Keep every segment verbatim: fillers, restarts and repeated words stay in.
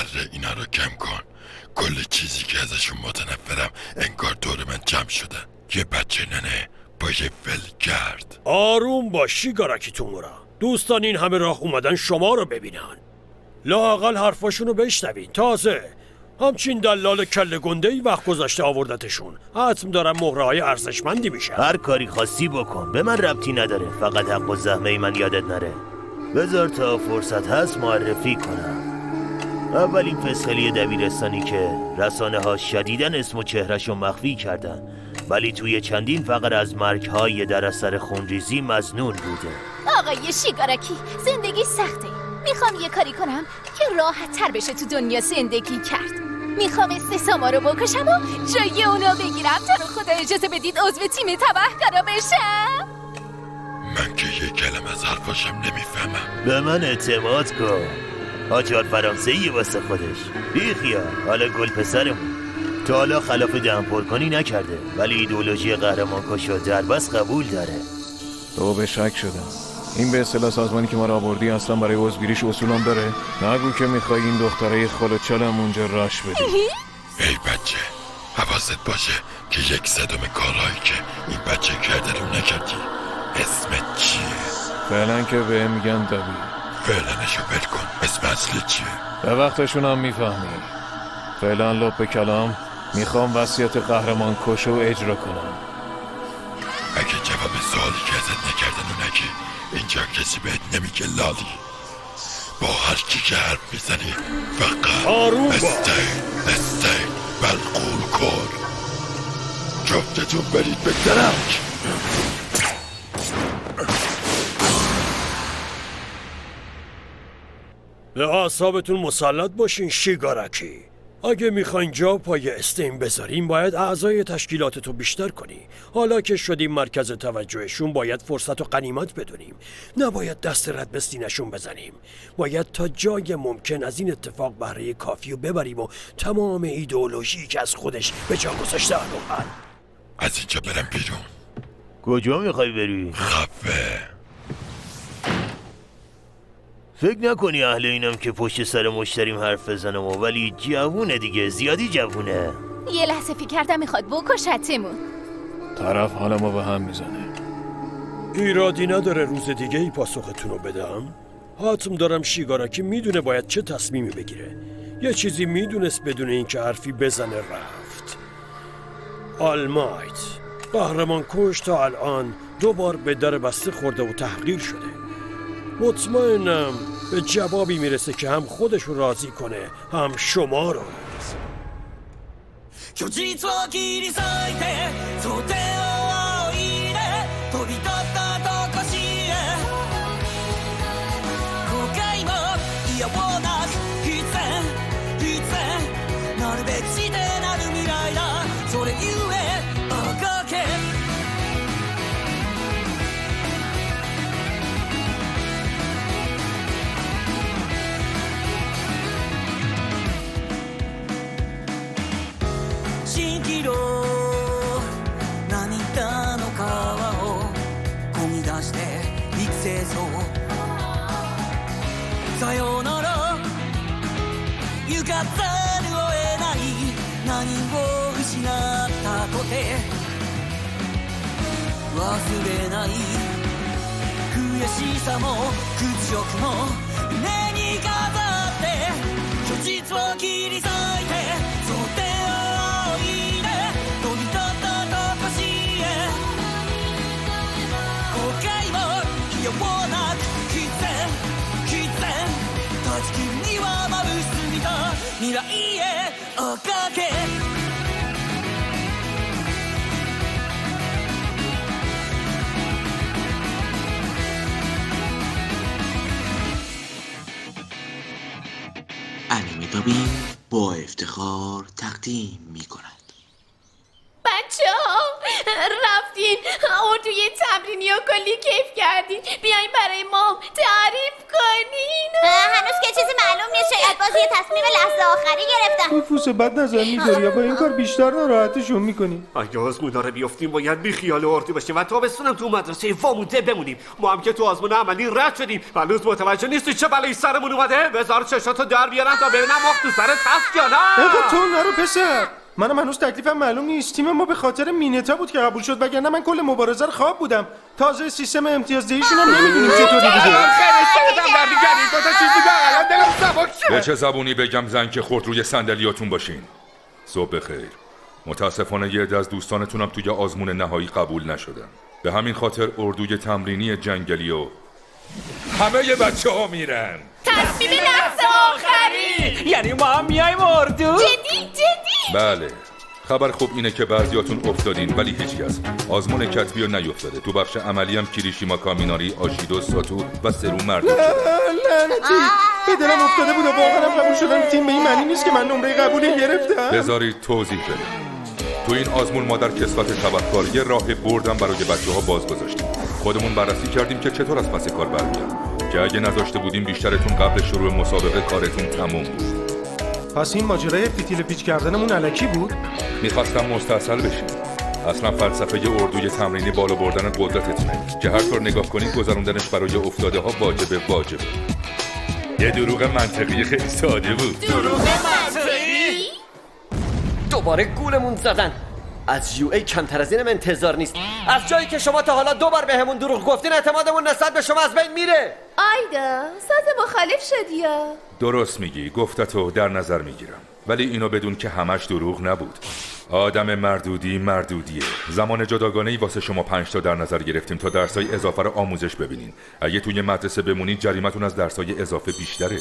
ذره اینا رو کم کن. کل چیزی که ازشون متنفرم انگار دور من جمع شده. یه بچه ننه با یه ولگرد. آروم باش شیگاراکی تومورا. دوستان این همه راه اومدن شما رو ببینن. لااقل حرفاشون رو بشنوین. تازه همچین دلال کله گنده ای وقت گذاشته آوردتشون. حتم دارم مهره های ارزشمندی میشن. هر کاری خاصی بکن، به من ربطی نداره. فقط حق و زحمه من یادت نره. بذار تا فرصت هست معرفی کنم. اولین فسخلی دبیرستانی که رسانه ها شدیدن اسم و چهرهشو مخفی کردن، ولی توی چندین فقر از مرگ های در اثر خونریزی مظنون بوده. آقای شیگاراکی، زندگی سخته. میخوام یه کاری کنم که راحت تر بشه تو دنیا زندگی کرد. میخوام استثاما رو بکشم و جای اونا بگیرم تا رو خدا اجازه بدید عضو تیم تبهکارا بشم. من که یه کلمه از حرفاشم نمیفهمم. به من اعتماد کن. آجار فرانسه‌ای واسه خودش. بیخیال، حالا گل پسرمون. تا حالا خلاف دهن پرکنی نکرده، ولی ایدئولوژی قهرمان کشو در بس قبول داره. تو به شک شدم. این به اصطلاح سازمانی که ما را آوردی اصلا برای عضوگیریش اصولم داره؟ نگو که میخوای این دختره خلوچلم اونجا راش بدی. ای بچه، حواست باشه که یک صدم کارهایی که این بچه کرده رو نکردی. اسمت چیه؟ فعلا که به میگن دبی. فعلنشو بل کن. اسم اصلی چیه؟ به وقتشون هم میفهمی. فعلا لب کلام. میخوام وصیت قهرمان کشو اجرا کنم. اگه جواب سوالی که ازت نکردن و نگی، اینجا کسی بهت نمیگه لالی. با هر کی که حرف میزنی فقط آروم با استیل استیل بلقول کن. جفتتون برید به درک. به اعصابتون مسلط باشین شیگاراکی. اگه میخواین جا پای استیم بذاریم باید اعضای تشکیلاتتو بیشتر کنی. حالا که شدیم مرکز توجهشون باید فرصت و غنیمت بدونیم. نباید دست رد به سینه‌شون بزنیم. باید تا جای ممکن از این اتفاق بهره کافی رو ببریم و تمام ایدئولوژی که از خودش به جا گذاشته رو حل. از اینجا برم بیرون. کجا میخوای بری؟ خفه. فکر نکنی اهل اینم که پشت سر مشتریم حرف بزنم، ولی جوونه دیگه، زیادی جوونه. یه لحظه فکر کردم میخواد بکشتمون. طرف حالمو به هم میزنه. ایرادی نداره روز دیگه ای پاسختون رو بدم. حتم دارم شیگاراکی میدونه باید چه تصمیمی بگیره. یه چیزی میدونست بدون اینکه حرفی بزنه رفت. آلمایت قهرمان کش تا الان دو بار به در بسته خورده و تحقیر شده. مطمئنم به جوابی میرسه که هم خودش رو راضی کنه هم شما رو. انیمه دابینگ با افتخار تقدیم می کند. بچه ها رفتین اردوی تمرینی و کلی کیف کردین. بیاین برای ما تعریف کنین. هنوز که چیزی معلوم نیست، شاید باز یه تصمیم لحظه آخری گرفتم. نفوس بد نظر میذاری یا با این کار بیشتر ناراحتشون میکنی؟ اگه آزمونا رو بیافتیم باید بی خیال اردو باشیم و تابستونم تو مدرسه وامونده بمونیم. ما هم که تو آزمون عملی رد شدیم هنوز متوجه نیستی چه بلایی سرمون اومده؟ بذار چشاتو در بیارم تا ببینم مخ تو سرت هست یا نه. اینقدر تو نرو پسر. منم هنوز تکلیفم معلوم نیست. تیم ما به خاطر مینتا بود که قبول شد، وگرنه من کل مبارزه رو خواب بودم. تازه سیستم امتیازدهیشون هم نمیدونیم چطوری دیگه. به چه زبونی بگم زن که خورد روی صندلیاتون باشین؟ صبح بخیر. متاسفانه یه عده از دوستانتونم توی آزمون نهایی قبول نشدن. به همین خاطر اردوی تمرینی جنگلی و همه ی بچه ها میرن. تصمیم لحظه آخری. یعنی ما هم میایم اردو؟ جدی جدی. بله. خبر خوب اینه که بعضیاتون افتادین ولی هیچکس آزمون کتبی رو نیفتاده. تو بخش عملی هم کریشیما کامیناری، آشیدو، ساتو و سرو مردو شد. لعنتی به دلم افتاده بود و واقعا هم قبول شدن تیم به این معنی نیست که من نمره قبولی گرفتم. بذارید توضیح بدم. تو این آزمون ما در کسوت تبهکار یه راه بردم برای بچه ها باز گذاشتیم. خودمون بررسی کردیم که چطور از پس کار برمیاد، که اگه نذاشته بودیم بیشترتون قبل شروع مسابقه کارتون تموم بود. پس این ماجرای فتیل پیچ کردنمون الکی بود؟ میخواستم مستاصل بشیم. اصلا فلسفه اردوی تمرینی بالا بردن قدرتتونه که هر طور نگاه کنید گذروندنش برای افتاده ها واجبه واجبه. یه دروغ منطقی خیلی ساده بود. دروغ منطقی؟ دوباره گولمون زدن. از یو ای کمتر از اینم انتظار نیست. از جایی که شما تا حالا دو بار به همون دروغ گفتین اعتمادمون نسبت به شما از بین میره. آیدا ساز مخالف شدی یا؟ درست میگی، گفتتو در نظر میگیرم، ولی اینو بدون که همش دروغ نبود. آدم مردودی مردودیه. زمان جداگانه‌ای واسه شما پنج تا در نظر گرفتیم تا درسای اضافه رو آموزش ببینین. اگه توی مدرسه بمونید جریمتون از درسای اضافه بیشتره.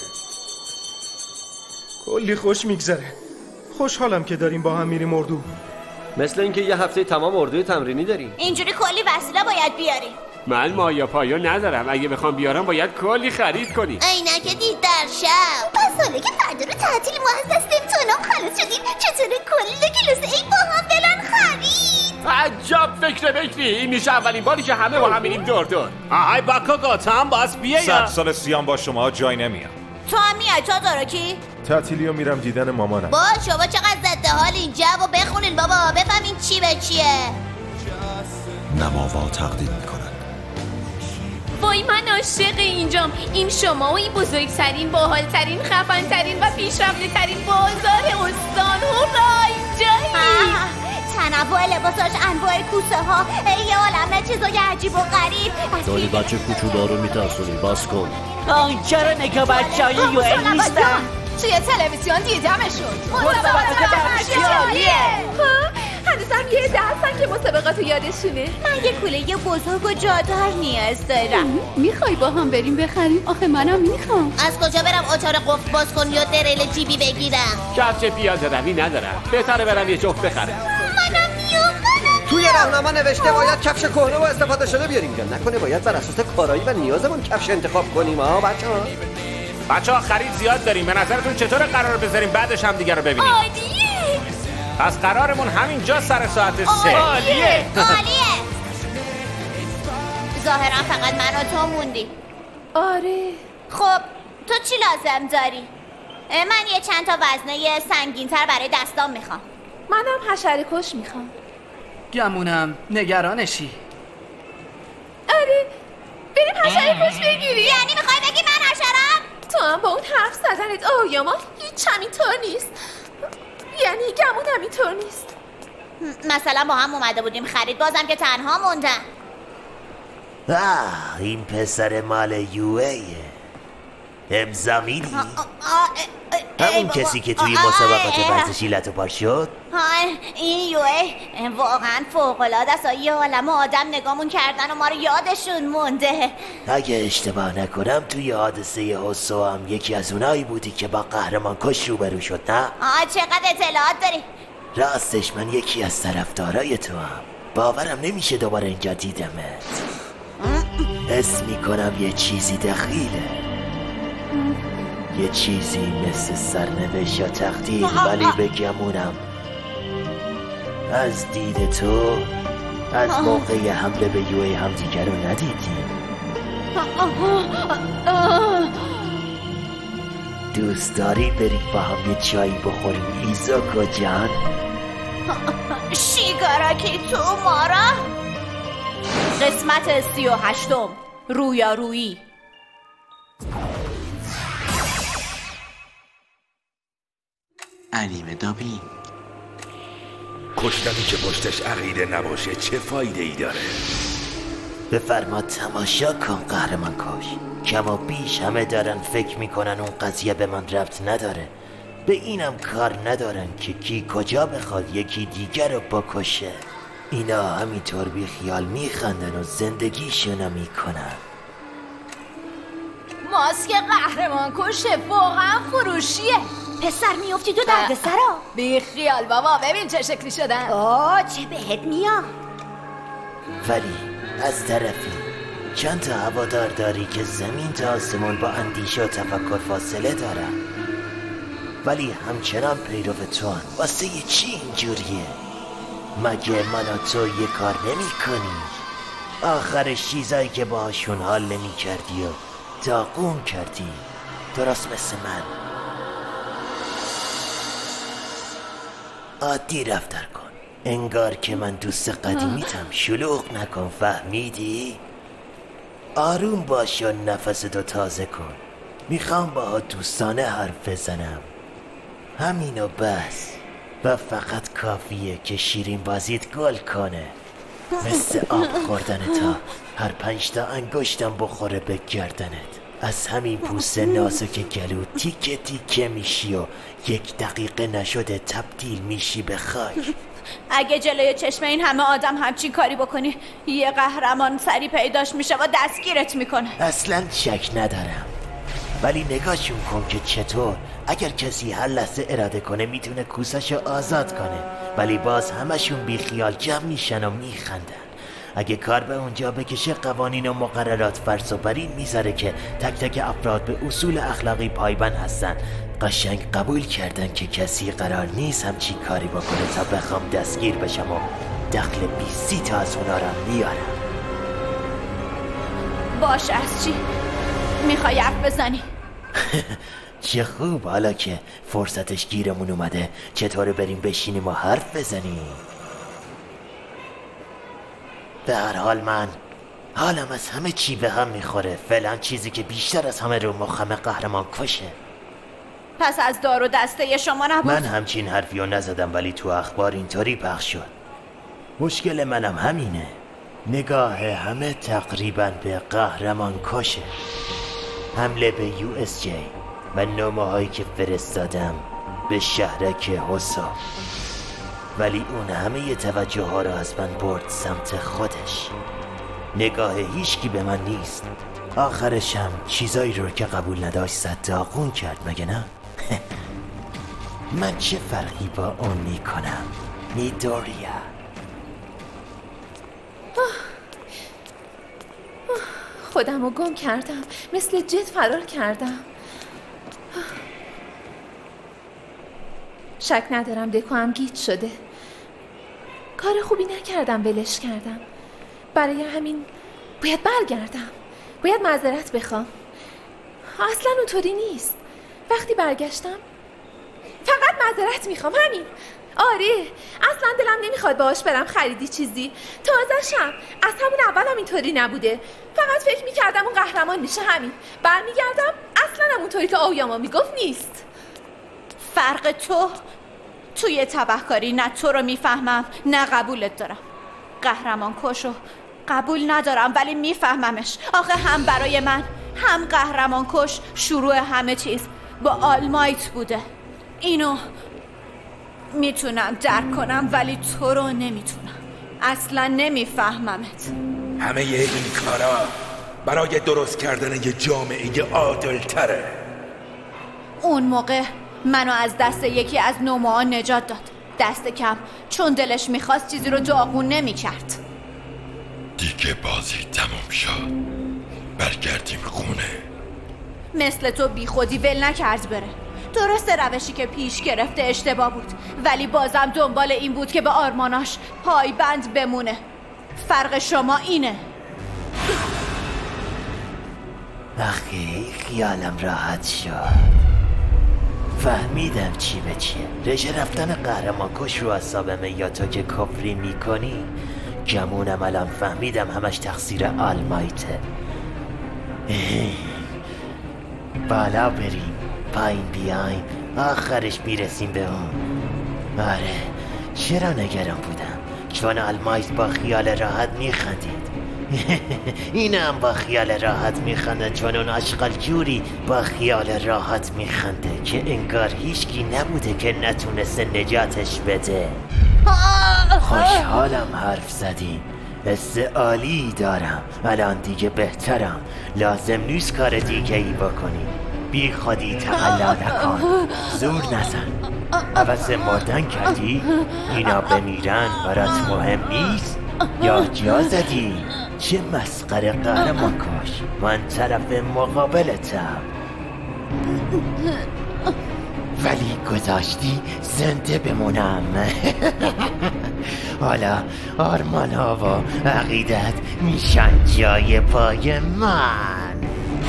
کلی خوش میگذره. خوشحالم که داریم با هم میریم اردو. مثل اینکه یه هفته تمام اردوی تمرینی داریم. اینجوری کلی وسیله باید بیاریم. من مایا پایا ندارم، اگه بخوام بیارم باید کلی خرید کنی. عینک دید در شب. پس حالا که فردا رو تعطیل ما از دست امتحانام خلاص شدیم چطوره کل کلاس ای با هم بلن خرید؟ عجب فکر بکری. این میشه اولین باری که همه با هم میریم دور دور. آهای باکاگا تو هم باز بیا. صد سال سیام با شما جای نمیام. تو هم میای تا دارکی؟ تعطیلیو میرم دیدن مامانم. با شما چقدر زده حال اینجا و بخونین بابا بفهمین چی به چیه. نماوا تقدیم میکنن. وای من عاشق اینجام. این شما و این بزرگترین باحالترین خفنترین و پیشرفته ترین بازار استان. هورا اینجایی. تنوع لباساش، انواع کوسه ها، یه عالمه چیزای عجیب و غریب. داری بچه کوچولو رو میترسونی، بس کن. آن چرا نگاه بچه های یو ای نیستن؟ توی تلویزیون دیدمشون. مسابقات درسیالیه. هنوزم یه درسن که مسابقات رو یادشونه. من یه کوله بزرگ و جادار نیاز دارم. میخوای با هم بریم بخریم؟ آخه منم میخوام. از کجا برم اتاق قفل باز کن یا دریل جیبی بگیرم؟ کفش پیاده روی ندارم، بهتره برم یه جفت بخرم. منم میام. توی راهنما نوشته باید کفش کهنه و استفاده شده بیاریم، یا نکنه باید بر اساس کارایی و نیازمون کفش انتخاب کنیم. ها بچه‌ها بچه‌ها خرید زیاد داریم. به نظرتون چطور قرار بذاریم بعدش هم دیگه رو ببینیم؟ عالیه. پس قرارمون همینجا سر ساعت سه. عالیه عالیه. ظاهرا فقط من و تو موندی. آره. خب تو چی لازم داری؟ من یه چند تا وزنه سنگین‌تر برای دستام میخوام. منم حشره کش میخوام. گمونم نگرانشی. آره بریم حشره کش بگیری. یعنی میخوای بگی من حشرم؟ تو هم با اون حرف زدنت آیاما هیچ همینطور نیست. یعنی گمون همینطور نیست. مثلا با هم اومده بودیم خرید بازم که تنها موندم. آه این پسر مال یو ایه. امضا میدی؟ همون کسی که توی مسابقات ورزشی لتو پار شد؟ این یو ای واقعا فوق‌العاده است. یه عالم آدم نگامون کردن و ما رو یادشون مونده. اگه اشتباه نکنم توی حادثه حسو هم یکی از اونایی بودی که با قهرمان کش روبرو شد، نه؟ آه چقدر اطلاعات داری؟ راستش من یکی از طرفدارای تو هم. باورم نمیشه دوباره اینجا دیدمت. حس میکنم یه چیزی دخیله، یه چیزی مثل سرنوشت یا تقدیر، ولی بگمونم از دید تو از موقع حمله به یو ای هم دیگر رو ندیدیم. دوست داری بریم با هم یه چایی بخوریم ایزاکو جان؟ شیگاراکی تو مارا. قسمت سی و هشتم، رویارویی. انیمه دابینگ. کشتنی که پشتش عقیده نباشه چه فایده ای داره؟ بفرما تماشا کن قهرمان کش. کم و بیش همه دارن فکر میکنن اون قضیه به من ربط نداره. به اینم کار ندارن که کی کجا بخواد یکی دیگر رو بکشه. اینا همینطور بی خیال میخندن و زندگیشونو میکنن. ماسک قهرمان کشه واقعا فروشیه. پسر میافتی تو درد سرا. بی خیال بابا، ببین چه شکلی شدن. آه چه بهت میاد. ولی از طرفی چند تا هوادار داری که زمین تا آسمون با اندیشه و تفکر فاصله دارن، ولی همچنان پیرو تو هن. واسه یه چی اینجوریه؟ مگه من و تو یه کار نمی کنی؟ آخرش چیزایی که باهاشون حال نمی کردی و داغون کردی، درست مثل من. عادی رفتار کن، انگار که من دوست قدیمیتم. شلوغ نکن، فهمیدی؟ آروم باش و نفستو تازه کن. میخوام با دوستانه حرف بزنم، همینو بس. و فقط کافیه که شیرین بازیت گل کنه، مثل آب خوردن تا هر پنج تا انگشتم بخوره به گردنت. از همین پوست نازک گلو تیکه تیکه میشی و یک دقیقه نشده تبدیل میشی به خاک. اگه جلوی چشم این همه آدم همچین کاری بکنی، یه قهرمان سری پیداش میشه و دستگیرت میکنه. اصلا شک ندارم، ولی نگاهشون کن که چطور اگر کسی هر لحظه اراده کنه میتونه کوسشو آزاد کنه، ولی باز همشون بی خیال جمع میشن و میخندن. اگه کار به اونجا بکشه قوانین و مقررات فرض و برین میذاره که تک تک افراد به اصول اخلاقی پایبند هستن. قشنگ قبول کردن که کسی قرار نیست همچین کاری بکنه تا بخوام دستگیر بشم و دخل بیستی تا از اونا رو میارم. باش از چی؟ میخوای حرف بزنی؟ چه خوب، حالا که فرصتش گیرمون اومده چطوره بریم بشینیم و حرف بزنیم؟ به هر حال من حالم از همه چی به هم میخوره. فعلا چیزی که بیشتر از همه رو مخم قهرمان کشه. پس از دار و دسته شما نبود؟ من همچین حرفی رو نزدم، ولی تو اخبار اینطوری پخش شد. مشکل منم همینه، نگاه همه تقریبا به قهرمان کشه. حمله به یو اس جی و نامه هایی که فرستادم به شهرک حسا، ولی اون همه ی توجه ها رو از من برد سمت خودش. نگاه هیچکی به من نیست. آخرشم چیزایی رو که قبول نداشت زد داغون کرد، مگه نه؟ من چه فرقی با اون میکنم؟ میدوریا. خودم رو گم کردم، مثل جت فرار کردم. شک ندارم دکو هم گیج شده. کار خوبی نکردم، ولش کردم. برای همین باید برگردم، باید معذرت بخوام. اصلا اونطوری نیست. وقتی برگشتم فقط معذرت میخوام، همین. آره اصلا دلم نمیخواد باهاش برم خریدی چیزی. تازه‌شم از همون اولم اینطوری نبوده. فقط فکر میکردم اون قهرمان میشه، همین. برمیگردم اصلا هم اونطوری که آویاما میگفت نیست. فرق تو توی تبهکاری، نه تو رو میفهمم نه قبولت دارم. قهرمان کشو قبول ندارم ولی میفهممش. آخه هم برای من هم قهرمان کش شروع همه چیز با آلمایت بوده. اینو میتونم درک کنم ولی تو رو نمیتونم. اصلا نمیفهممت. همه این کارا برای درست کردن یه جامعه عادل تره. اون موقع منو از دست یکی از نوماها نجات داد، دست کم، چون دلش میخواست چیزی رو داغون نمیکرد. دیگه بازی تموم شد، برگردیم خونه. مثل تو بی خودی ول نکرد بره. درسته روشی که پیش گرفته اشتباه بود، ولی بازم دنبال این بود که به آرماناش پایبند بمونه. فرق شما اینه. آخه خیالم راحت شد. فهمیدم چی به چیه. رژه رفتن قهرمان کش رو اعصابمه یا تو که کفری میکنی. گمونم الان فهمیدم همش تقصیر آلمایته. بالا بریم پایین بیایم آخرش میرسیم به اون. آره چرا نگران بودم چون آلمایت با خیال راحت میخندید. اینم با خیال راحت میخنده چون اون اشغال جوری با خیال راحت میخنده که انگار هیچکی نبوده که نتونسته نجاتش بده. خوشحالم حرف زدیم. حس عالی دارم. الان دیگه بهترم. لازم نیست کار دیگه ای بکنی. بی خودی تقلا نکن. زور نزن. عوض مردن کردی؟ اینا بمیرن برات مهم نیست؟ یا جا زدی؟ چه مسخره قهرمان کش. من طرف مقابلتم ولی گذاشتی زنده بمونم. حالا آرمان ها و عقیدت میشن جای پای من.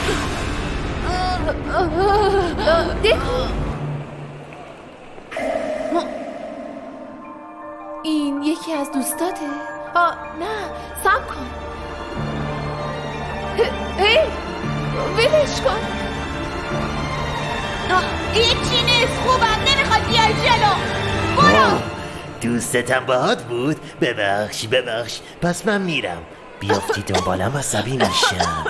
این یکی از دوستاته؟ آه نه سب کن. هی ولش کن. هیچی نیست خوبم نمیخواد بیای جلو. برو. دوستتم باهات بود؟ ببخش ببخش پس من میرم. بیافتی دنبالم عصبی میشم.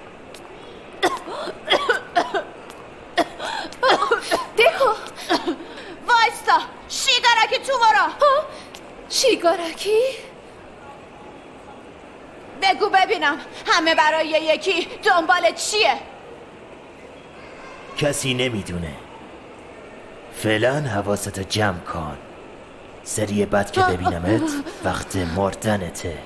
دکو وایستا شیگاراکی تو برو. شیگاراکی؟ بگو ببینم همه برای یکی دنبال چیه؟ کسی نمیدونه. فعلا حواستو جمع کن. سری بعد که ببینمت وقت مردنته.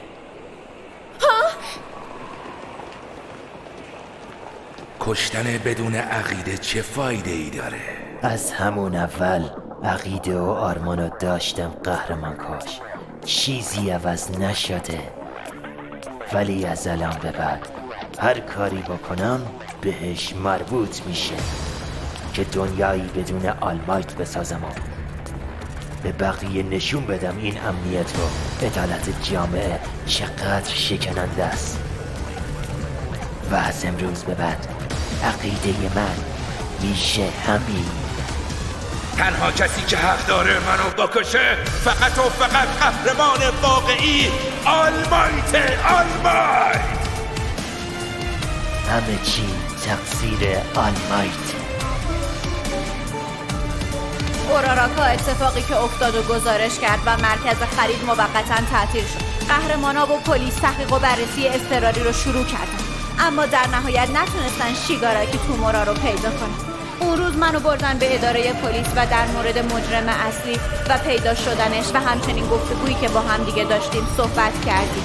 کشتن بدون عقیده چه فایده ای داره؟ از همون اول عقیده و آرمانو داشتم قهرمان کش. چیزی عوض نشده. ولی از الان به بعد هر کاری بکنم بهش مربوط میشه که دنیایی بدون آلمایت بسازم و به بقیه نشون بدم این امنیت و عدالت جامعه چقدر شکننده است. و از امروز به بعد عقیده من میشه همین. تنها کسی که حق داره منو بکشه فقط و فقط قهرمان واقعی آلمایت. آلمایت همه چی تقصیر آلمایت. اوراراکا اتفاقی که افتاد و گزارش کرد و مرکز خرید موقتا تعطیل شد. قهرمانا و پلیس تحقیق و بررسی اضطراری رو شروع کردن اما در نهایت نتونستن شیگاراکی تومورا رو پیدا کنن. اون روز منو بردن به اداره پلیس و در مورد مجرم اصلی و پیدا شدنش و همچنین گفتگویی که با هم دیگه داشتیم صحبت کردیم.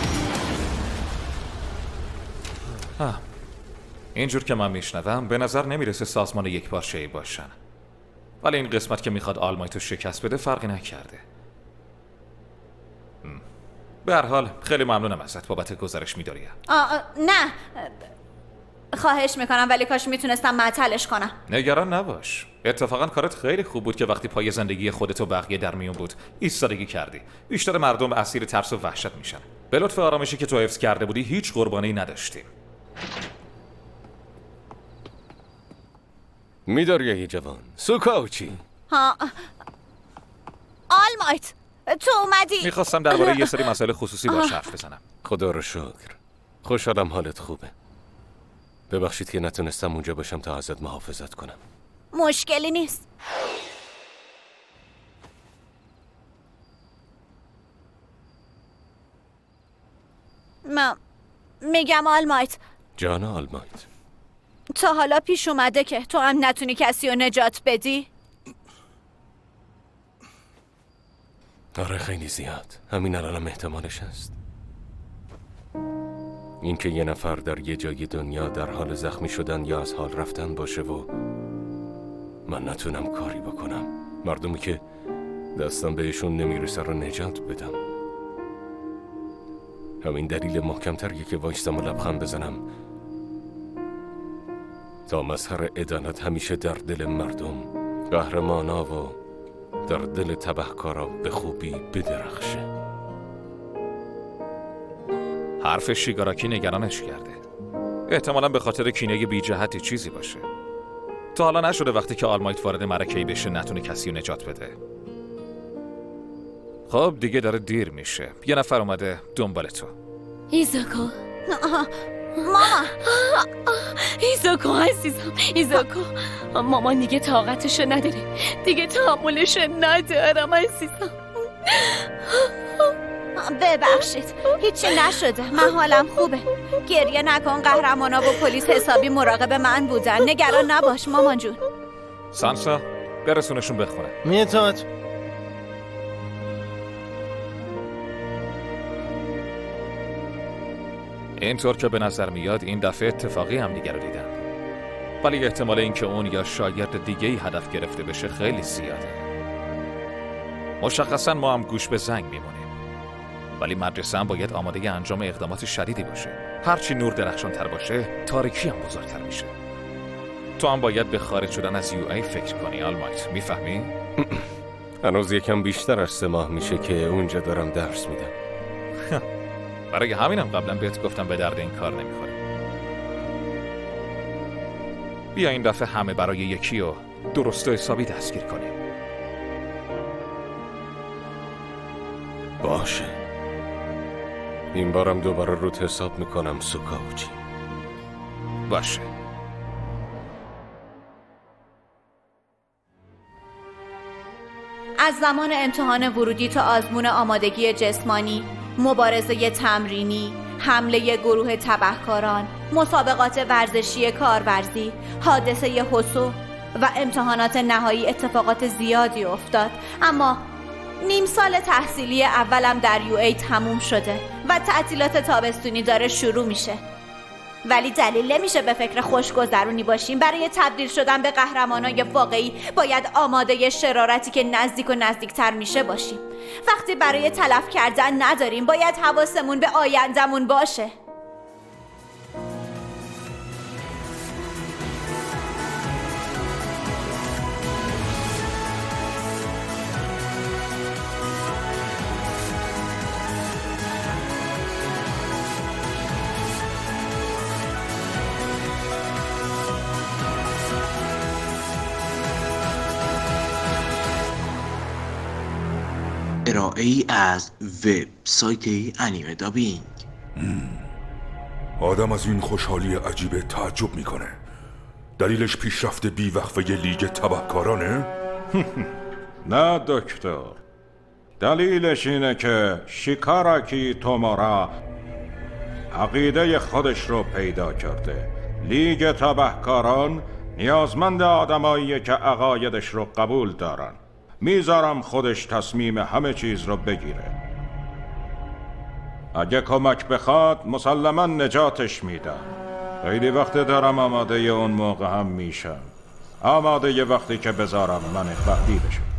آه. اینجور که من میشنوم به نظر نمیرسه سازمان یک پارچه‌ای باشن. ولی این قسمت که میخواد آلمایتو شکست بده فرقی نکرده. به هر حال خیلی ممنونم ازت بابت گزارش میداری. آه نه خواهش میکنم ولی کاش میتونستم معطلش کنم. نگران نباش. اتفاقا کارت خیلی خوب بود که وقتی پای زندگی خودت و بقیه در میون بود ایستادگی کردی. بیشتر مردم اسیر ترس و وحشت میشن. به لطف آرامشی که تو حفظ کرده بودی هیچ قربانی نداشتیم. میداری جوان سوکاوچی. ها آلمایت تو اومدی. میخواستم درباره یه سری مسائل خصوصی باهاش حرف بزنم. خدا رو شکر. خوشحالم حالت خوبه. ببخشید که نتونستم اونجا باشم تا ازت محافظت کنم. مشکلی نیست. من میگم آلمایت. جان آلمایت. تا حالا پیش اومده که تو هم نتونی کسی رو نجات بدی؟ آره خیلی زیاد. همین الانم احتمالش هست. اینکه یه نفر در یه جای دنیا در حال زخمی شدن یا از حال رفتن باشه و من نتونم کاری بکنم. مردمی که دستم بهشون نمیرسه رو نجات بدم. همین دلیل محکمتریه که وایستم و لبخند بزنم تا مظهر عدالت همیشه در دل مردم قهرمانا و در دل تبهکارا به خوبی بدرخشه. حرف شیگاراکی نگرانش کرده. احتمالاً به خاطر کینه بی جهتی چیزی باشه. تا حالا نشده وقتی که آلمایت وارد معرکه‌ای بشه نتونه کسی رو نجات بده. خب دیگه داره دیر میشه. یه نفر اومده دنبال تو. ایزاکو ماما ایزاکو عزیزم، ایزاکو مامان دیگه طاقتشو نداره، دیگه تحملشو ندارم عزیزم. ببخشید هیچی نشده، من حالم خوبه. گریه نکن، قهرمانا و پلیس حسابی مراقب من بودن، نگران نباش مامان جون. سانسا برسونشون بخونه. میتاد اینطور که به نظر میاد این دفعه اتفاقی هم دیگر رو دیدن، ولی احتمال اینکه اون یا شاگرد دیگه‌ای هدف گرفته بشه خیلی زیاده. مشخصا ما هم گوش به زنگ میمونیم، ولی مدرسه هم باید آماده انجام اقدامات شدیدی باشه. هرچی نور درخشان تر باشه تاریکی هم بزرگتر میشه. تو هم باید به خارج شدن از یو ای فکر کنی آلمایت، میفهمی؟ هنوز یکم بیشتر از سه ماه میشه که اونجا دارم درس میدم. برای همینم قبلا بهت گفتم به درد این کار نمیخوره. بیا این دفعه همه برای یکی و درست و حسابی دستگیر کنیم. باشه، این بارم دوباره روت حساب میکنم سوکاوچی. باشه. از زمان امتحان ورودی تا آزمون آمادگی جسمانی، مبارزه تمرینی، حمله گروه تبهکاران، مسابقات ورزشی کارورزی، حادثه هوسو و امتحانات نهایی اتفاقات زیادی افتاد. اما نیم سال تحصیلی اولم در یو ای تموم شده و تعطیلات تابستونی داره شروع میشه. ولی دلیل نمیشه به فکر خوشگذرونی باشیم. برای تبدیل شدن به قهرمانای واقعی باید آماده شرارتی که نزدیک و نزدیکتر میشه باشیم. وقتی برای تلف کردن نداریم باید حواسمون به آیندمون باشه. ارائه ای از وبسایت انیمه دابینگ. آدم از این خوشحالی عجیبه تعجب میکنه. دلیلش پیشرفت بیوقفه لیگ تبهکارانه؟ نه دکتر، دلیلش اینه که شیکاراکی تومورا عقیده خودش رو پیدا کرده. لیگ تبهکاران نیازمند آدماییه که عقایدش رو قبول دارن. میذارم خودش تصمیم همه چیز رو بگیره. اگه کمک بخواد مسلما نجاتش میدم. خیلی وقت دارم آماده اون موقع هم میشم. آماده یه وقتی که بذارم من بعدی بشم.